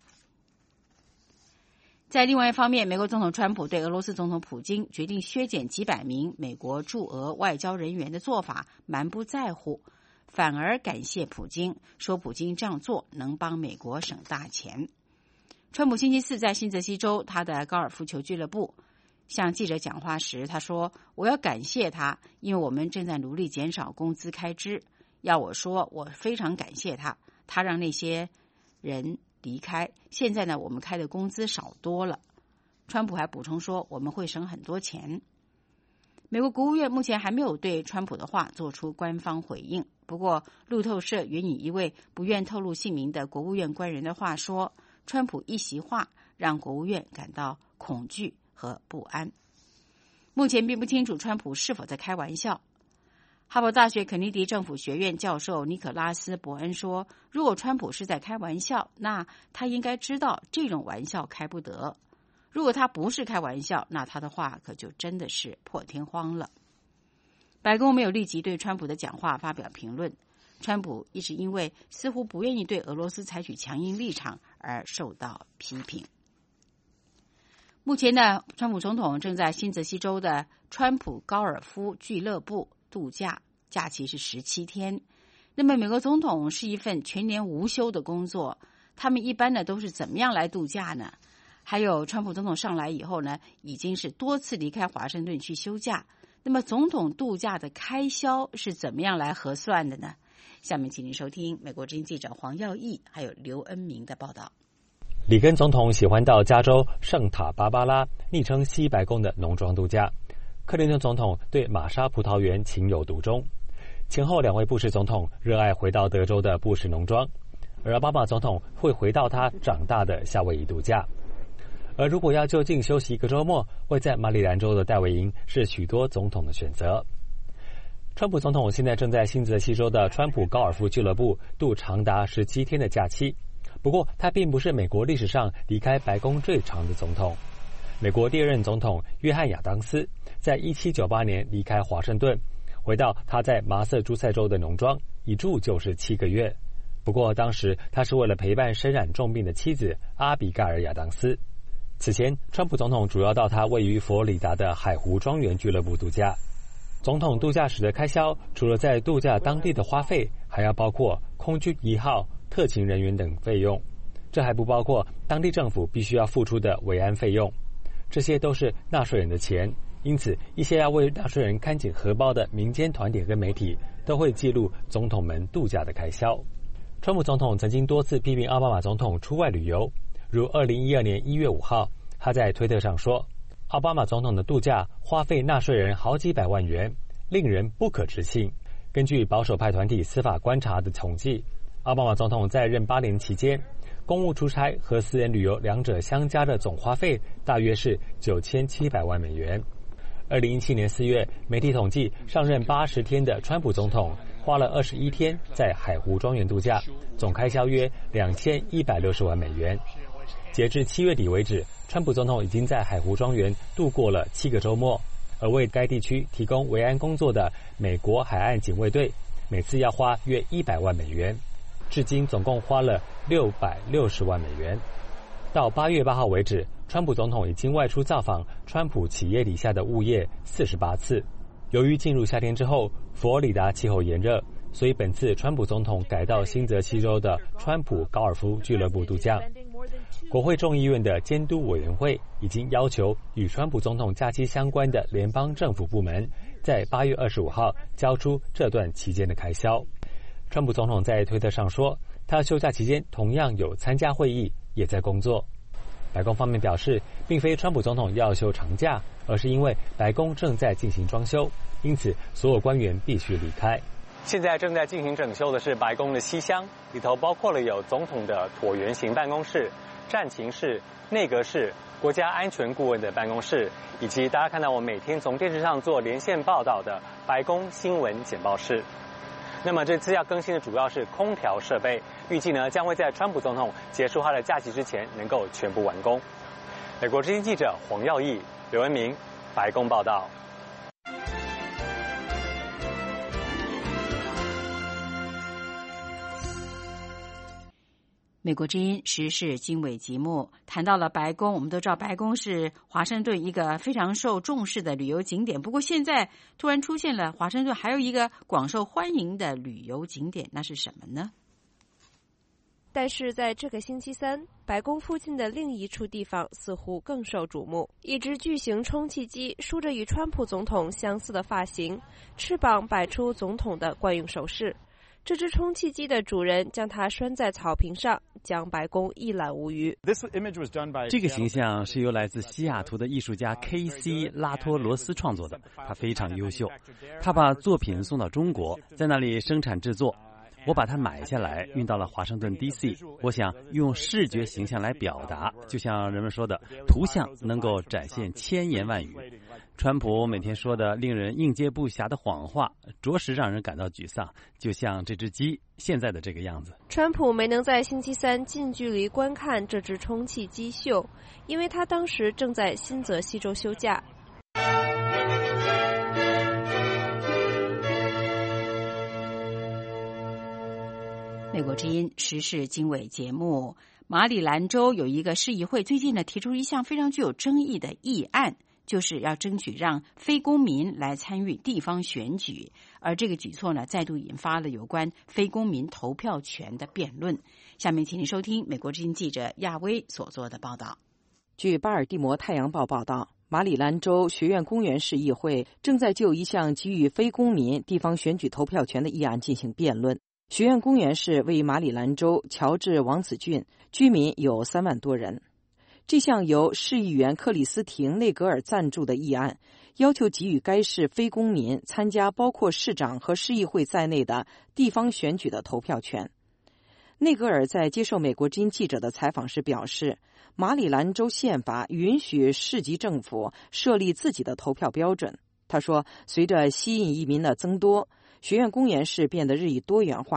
在另外一方面，美国总统川普对俄罗斯总统普京决定削减几百名美国驻俄外交人员的做法蛮不在乎，反而感谢普京，说普京这样做能帮美国省大钱。川普星期四在新泽西州他的高尔夫球俱乐部向记者讲话时，他说，我要感谢他，因为我们正在努力减少工资开支。要我说，我非常感谢他，他让那些人离开，现在呢，我们开的工资少多了。川普还补充说，我们会省很多钱。美国国务院目前还没有对川普的话做出官方回应，不过路透社援引一位不愿透露姓名的国务院官员的话说，川普一席话让国务院感到恐惧和不安。目前并不清楚川普是否在开玩笑。哈佛大学肯尼迪政府学院教授尼可拉斯·伯恩说，如果川普是在开玩笑，那他应该知道这种玩笑开不得。如果他不是开玩笑，那他的话可就真的是破天荒了。白宫没有立即对川普的讲话发表评论。川普一直因为似乎不愿意对俄罗斯采取强硬立场而受到批评。目前呢，川普总统正在新泽西州的川普高尔夫俱乐部度假，假期是十七天。那么美国总统是一份全年无休的工作，他们一般呢都是怎么样来度假呢？还有川普总统上来以后呢，已经是多次离开华盛顿去休假。那么总统度假的开销是怎么样来核算的呢？下面请您收听美国之音记者黄耀义还有刘恩明的报道。 里根总统喜欢到加州圣塔芭芭拉，昵称西白宫的农庄度假。克林顿总统对玛莎葡萄园情有独钟。前后两位布什总统热爱回到德州的布什农庄，而奥巴马总统会回到他长大的夏威夷度假。而如果要就近休息一个周末，会在马里兰州的戴维营是许多总统的选择。川普总统现在正在新泽西州的川普高尔夫俱乐部度长达十七天的假期， 不过，他并不是美国历史上离开白宫最长的总统。美国第二任总统约翰亚当斯在一七九八年离开华盛顿，回到他在麻瑟诸塞州的农庄，一住就是七个月。不过当时他是为了陪伴身染重病的妻子阿比盖尔·亚当斯。此前，川普总统主要到他位于佛罗里达的海湖庄园俱乐部度假。总统度假时的开销，除了在度假当地的花费，还要包括空军一号、特勤人员等费用。这还不包括当地政府必须要付出的维安费用。这些都是纳税人的钱，因此一些要为纳税人看紧荷包的民间团体跟媒体都会记录总统们度假的开销。川普总统曾经多次批评奥巴马总统出外旅游，如二零一二年一月五号，他在推特上说，奥巴马总统的度假花费纳税人好几百万元，令人不可置信。根据保守派团体司法观察的统计，奥巴马总统在任八年期间，公务出差和私人旅游两者相加的总花费大约是九千七百万美元。二零一七年四月，媒体统计上任八十天的川普总统花了二十一天在海湖庄园度假，总开销约两千一百六十万美元。截至七月底为止，川普总统已经在海湖庄园度过了七个周末，而为该地区提供维安工作的美国海岸警卫队每次要花约一百万美元，至今总共花了六百六十万美元。到八月八号为止，川普总统已经外出造访川普企业底下的物业四十八次。由于进入夏天之后，佛罗里达气候炎热，所以本次川普总统改到新泽西州的川普高尔夫俱乐部度假。国会众议院的监督委员会已经要求与川普总统假期相关的联邦政府部门在八月二十五号交出这段期间的开销。川普总统在推特上说，他休假期间同样有参加会议，也在工作。白宫方面表示，并非川普总统要休长假，而是因为白宫正在进行装修，因此所有官员必须离开。现在正在进行整修的是白宫的西厢，里头包括了有总统的椭圆形办公室、战情室、内阁室、国家安全顾问的办公室，以及大家看到我每天从电视上做连线报道的白宫新闻简报室。那么这次要更新的主要是空调设备，预计呢将会在川普总统结束他的假期之前能够全部完工。美国之音记者黄耀义、刘文明，白宫报道。 美国之音时事经纬节目谈到了白宫，我们都知道白宫是华盛顿一个非常受重视的旅游景点，不过现在突然出现了华盛顿还有一个广受欢迎的旅游景点，那是什么呢？ 但是在这个星期三，白宫附近的另一处地方似乎更受瞩目。一只巨型充气机梳着与川普总统相似的发型，翅膀摆出总统的惯用手势。这只充气机的主人将它拴在草坪上，将白宫一览无余。 这个形象是由来自西雅图的艺术家 K C 拉托罗斯创作的，他非常优秀。他把作品送到中国，在那里生产制作。我把它买下来，运到了华盛顿 D C。我想用视觉形象来表达，就像人们说的，图像能够展现千言万语。川普每天说的令人应接不暇的谎话，着实让人感到沮丧，就像这只鸡现在的这个样子。 川普没能在星期三近距离观看这只充气机秀，因为他当时正在新泽西州休假。 美国之音时事经纬节目，马里兰州有一个市议会最近呢提出一项非常具有争议的议案，就是要争取让非公民来参与地方选举，而这个举措呢再度引发了有关非公民投票权的辩论。下面请您收听美国之音记者亚威所做的报道。 据巴尔的摩太阳报报道，马里兰州学院公园市议会正在就一项给予非公民地方选举投票权的议案进行辩论。学院公园市位于马里兰州乔治王子郡，居民有三万多人。这项由市议员克里斯廷内格尔赞助的议案，要求给予该市非公民参加包括市长和市议会在内的地方选举的投票权。内格尔在接受美国之音记者的采访时表示，马里兰州宪法允许市级政府设立自己的投票标准。他说，随着吸引移民的增多，学院公园市变得日益多元化。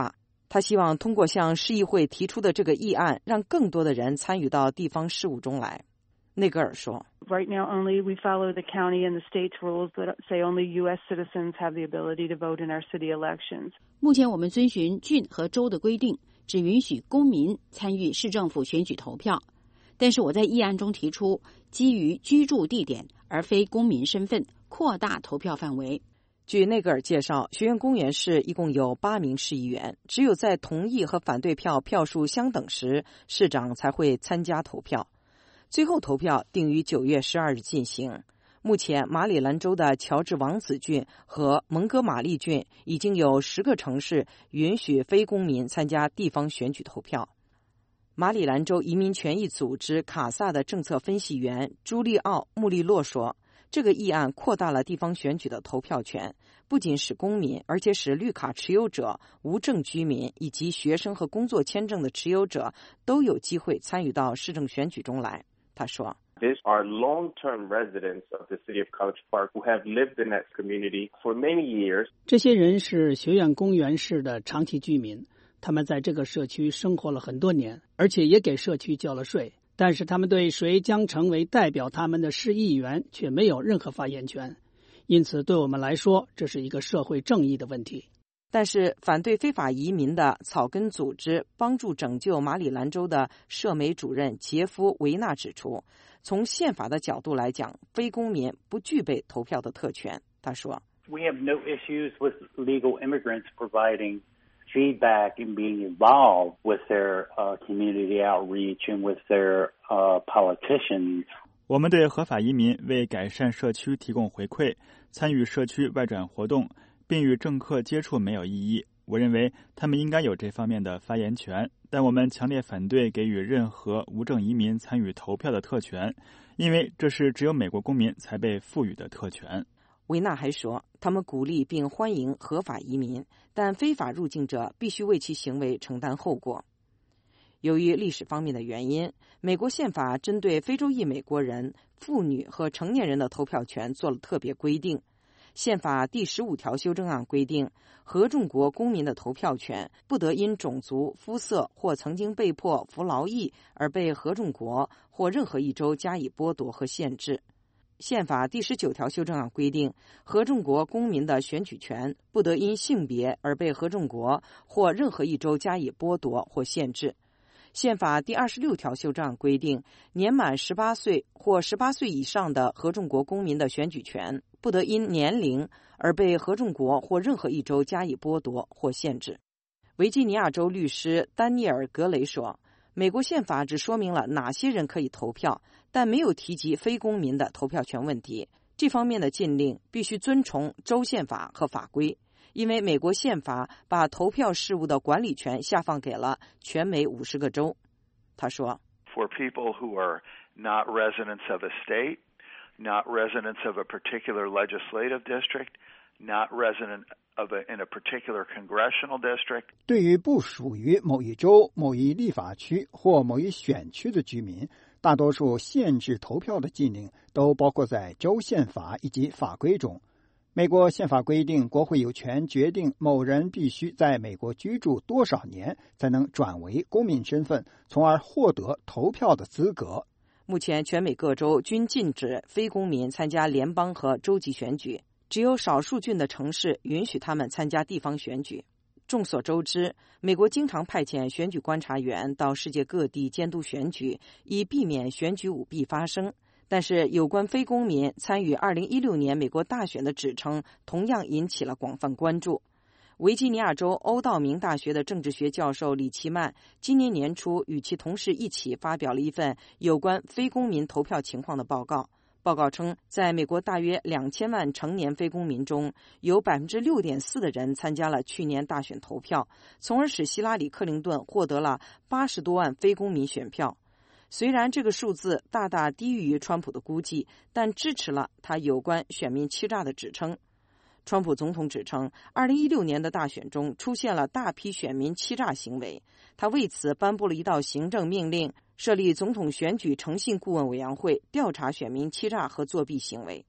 他希望通过向市议会提出的这个议案，让更多的人参与到地方事务中来。内格尔说 Right now, only we follow the county and the state's rules that say only U S citizens have the ability to vote in our city elections. 目前我们遵循郡和州的规定，只允许公民参与市政府选举投票。但是我在议案中提出，基于居住地点而非公民身份，扩大投票范围。 据内格尔介绍，学院公园市一共有八名市议员，只有在同意和反对票票数相等时，市长才会参加投票。最后投票定于九月十二日进行。目前，马里兰州的乔治王子郡和蒙哥马利郡已经有十个城市允许非公民参加地方选举投票。马里兰州移民权益组织卡萨的政策分析员朱利奥·穆利洛说，这个议案扩大了地方选举的投票权，不仅使公民，而且使绿卡持有者、无证居民以及学生和工作签证的持有者都有机会参与到市政选举中来。他说 These are long-term residents of the city of College Park who have lived in that community for many years. 这些人是学院公园市的长期居民，他们在这个社区生活了很多年，而且也给社区交了税。但是他们对谁将成为代表他们的市议员却没有任何发言权，因此对我们来说，这是一个社会正义的问题。 但是反对非法移民的草根组织帮助拯救马里兰州的社媒主任杰夫·维纳指出，从宪法的角度来讲，非公民不具备投票的特权。他说 We have no issues with legal immigrants providing feedback and being involved with their uh, community outreach and with their uh, politicians. 我们对合法移民为改善社区提供回馈，参与社区外转活动，并与政客接触没有异议。我认为他们应该有这方面的发言权，但我们强烈反对给予任何无证移民参与投票的特权，因为这是只有美国公民才被赋予的特权。 维纳还说，他们鼓励并欢迎合法移民，但非法入境者必须为其行为承担后果。由于历史方面的原因，美国宪法针对非洲裔美国人、妇女和成年人的投票权做了特别规定。宪法第十五条修正案规定，合众国公民的投票权不得因种族、肤色或曾经被迫服劳役而被合众国或任何一州加以剥夺和限制。宪法第十九条修正案规定，合众国公民的选举权不得因性别而被合众国或任何一州加以剥夺或限制。宪法第二十六条修正案规定，年满十八岁或十八岁以上的合众国公民的选举权不得因年龄而被合众国或任何一州加以剥夺或限制。维吉尼亚州律师丹尼尔·格雷说，美国宪法只说明了哪些人可以投票，但没有提及非公民的投票权问题。这方面的禁令必须遵从州宪法和法规，因为美国宪法把投票事务的管理权下放给了全美五十个州。他说 For people who are not residents of a state, not residents of a particular legislative district, not resident of a, in a particular congressional district. 对于不属于某一州、某一立法区或某一选区的居民，大多数限制投票的禁令都包括在州宪法以及法规中。美国宪法规定，国会有权决定某人必须在美国居住多少年才能转为公民身份，从而获得投票的资格。 目前，全美各州均禁止非公民参加联邦和州级选举，只有少数郡的城市允许他们参加地方选举。众所周知，美国经常派遣选举观察员到世界各地监督选举，以避免选举舞弊发生。但是有关非公民参与二零一六年美国大选的指称同样引起了广泛关注。维吉尼亚州欧道明大学的政治学教授李奇曼今年年初与其同事一起发表了一份有关非公民投票情况的报告。报告称，在美国大约两千万成年非公民中，有 百分之六点四 的人参加了去年大选投票，从而使希拉里·克林顿获得了八十多万非公民选票。虽然这个数字大大低于川普的估计，但支持了他有关选民欺诈的指称。川普总统指称，二零一六年的大选中出现了大批选民欺诈行为，他为此颁布了一道行政命令，设立总统选举诚信顾问委员会，调查选民欺诈和作弊行为。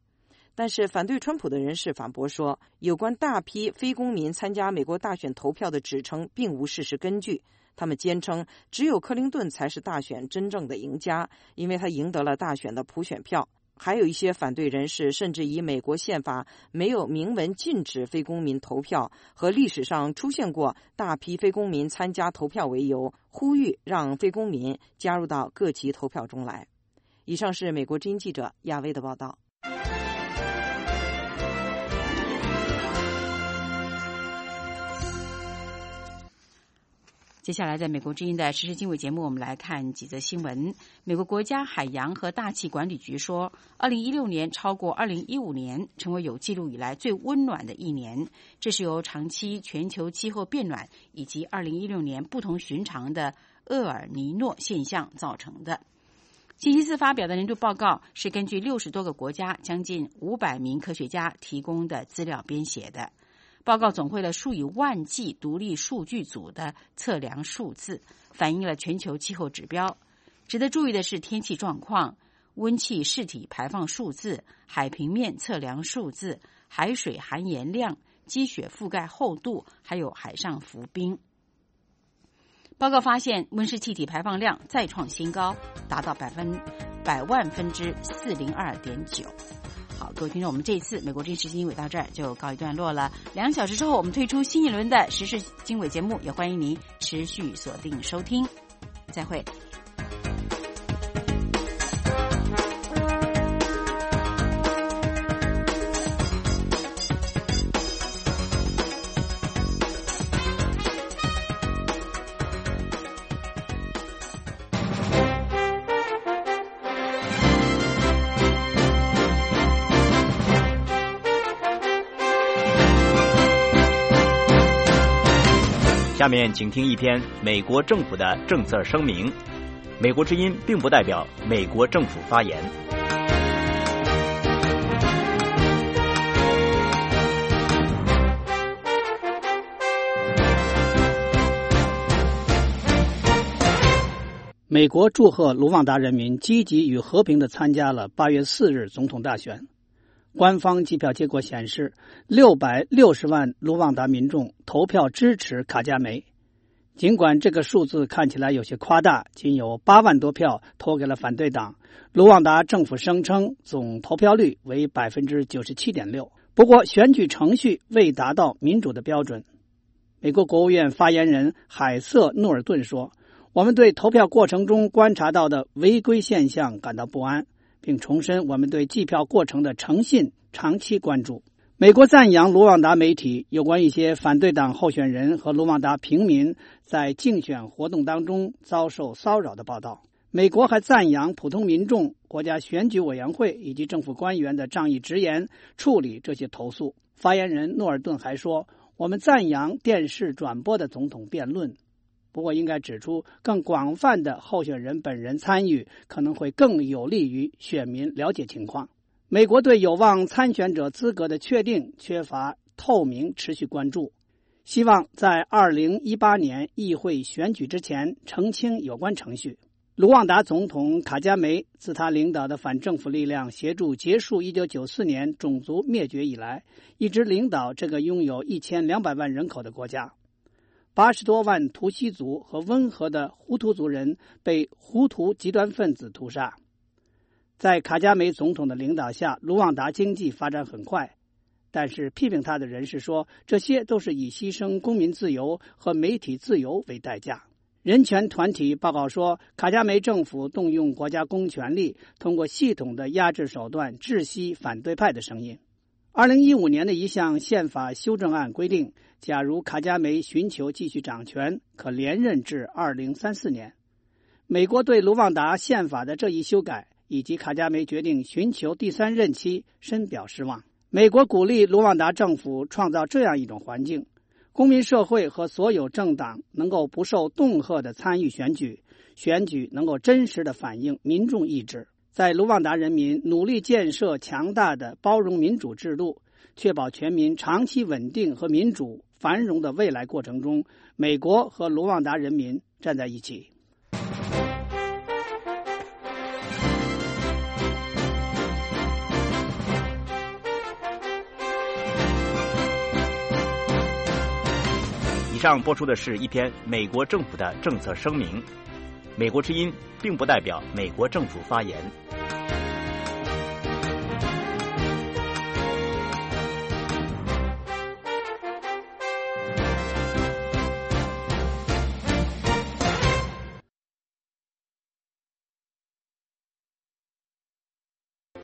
但是反对川普的人士反驳说，有关大批非公民参加美国大选投票的指称并无事实根据。他们坚称只有克林顿才是大选真正的赢家，因为他赢得了大选的普选票。还有一些反对人士甚至以美国宪法没有明文禁止非公民投票和历史上出现过大批非公民参加投票为由，呼吁让非公民加入到各级投票中来。以上是美国之音记者亚薇的报道。 接下来在美国之音的时事经纬节目，我们来看几则新闻。美国国家海洋和大气管理局说，二零一六年超过二零一五年，成为有记录以来最温暖的一年。这是由长期全球气候变暖以及二零一六年不同寻常的厄尔尼诺现象造成的。星期四发表的年度报告是根据六十多个国家将近五百名科学家提供的资料编写的。报告总汇了数以万计独立数据组的测量数字，反映了全球气候指标。值得注意的是，天气状况、温气气体排放数字、海平面测量数字、海水含盐量、积雪覆盖厚度，还有海上浮冰。报告发现，温室气体排放量再创新高，达到百分百万分之四零二点九。好，各位听众，我们这一次美国之音时事经纬到这儿就告一段落了。两个小时之后，我们推出新一轮的时事经纬节目，也欢迎您持续锁定收听。再会。 下面请听一篇美国政府的政策声明。美国之音并不代表美国政府发言。 美国祝贺卢旺达人民积极与和平地参加了八月四日总统大选。官方计票结果显示，六百六十万卢旺达民众投票支持卡加梅。尽管这个数字看起来有些夸大，仅有八万多票投给了反对党。卢旺达政府声称总投票率为 百分之九十七点六， 不过选举程序未达到民主的标准。美国国务院发言人海瑟诺尔顿说，我们对投票过程中观察到的违规现象感到不安，并重申我们对计票过程的诚信长期关注。美国赞扬卢旺达媒体有关一些反对党候选人和卢旺达平民在竞选活动当中遭受骚扰的报道。美国还赞扬普通民众、国家选举委员会以及政府官员的仗义直言处理这些投诉。发言人诺尔顿还说，我们赞扬电视转播的总统辩论，不过应该指出，更广泛的候选人本人参与可能会更有利于选民了解情况。美国对有望参选者资格的确定缺乏透明，持续关注，希望在二零一八年议会选举之前澄清有关程序。卢旺达总统卡加梅自他领导的反政府力量协助结束一九九四年种族灭绝以来，一直领导这个拥有一千两百万人口的国家。八十多万图西族和温和的胡图族人被胡图极端分子屠杀。在卡加梅总统的领导下，卢旺达经济发展很快，但是批评他的人士说，这些都是以牺牲公民自由和媒体自由为代价。人权团体报告说，卡加梅政府动用国家公权力，通过系统的压制手段窒息反对派的声音。二零一五年的一项宪法修正案规定，假如卡加梅寻求继续掌权，可连任至二零三四年。美国对卢旺达宪法的这一修改，以及卡加梅决定寻求第三任期深表失望。美国鼓励卢旺达政府创造这样一种环境，公民社会和所有政党能够不受恫吓地参与选举，选举能够真实地反映民众意志。在卢旺达人民努力建设强大的包容民主制度，确保全民长期稳定和民主繁荣的未来过程中，美国和卢旺达人民站在一起。 上播出的是一篇美国政府的政策声明。美国之音并不代表美国政府发言。